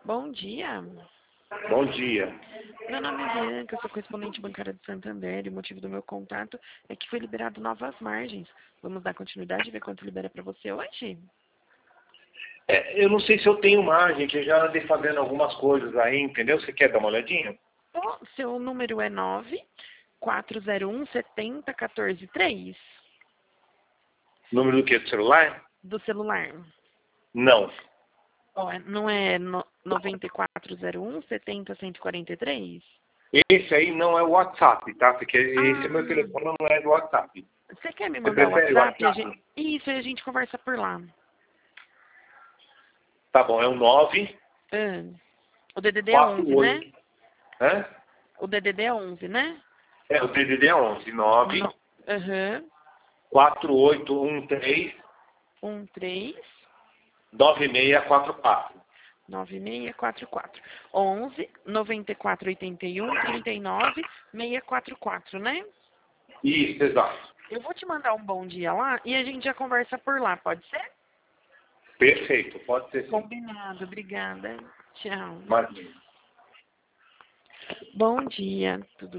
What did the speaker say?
Bom dia. Bom dia. Meu nome é Bianca, eu sou correspondente bancária do Santander e o motivo do meu contato é que foi liberado novas margens. Vamos dar continuidade e ver quanto libera para você hoje? Eu não sei se eu tenho margem, que eu já andei fazendo algumas coisas aí, entendeu? Você quer dar uma olhadinha? Seu número é 9-401-70-14-3 Número do quê? Do celular? do celular. Não. Não é 9401-70-143? Esse aí não é o WhatsApp, tá? Porque esse meu Ah, telefone não é do WhatsApp. você quer me Você mandar o prefere o WhatsApp? WhatsApp? Isso, aí a gente conversa por lá. Tá bom, é o 9 Ah, o DDD é 11, né? 48. Hã? O DDD é 11, né? O DDD é 11, 9 No, aham. 4813 13 9644. 9644. 11 94 81 39 644, né? Isso, exato. Eu vou te mandar um bom dia lá e a gente já conversa por lá, pode ser? Perfeito, pode ser sim. Combinado, obrigada. Tchau. Imagina. Bom dia, tudo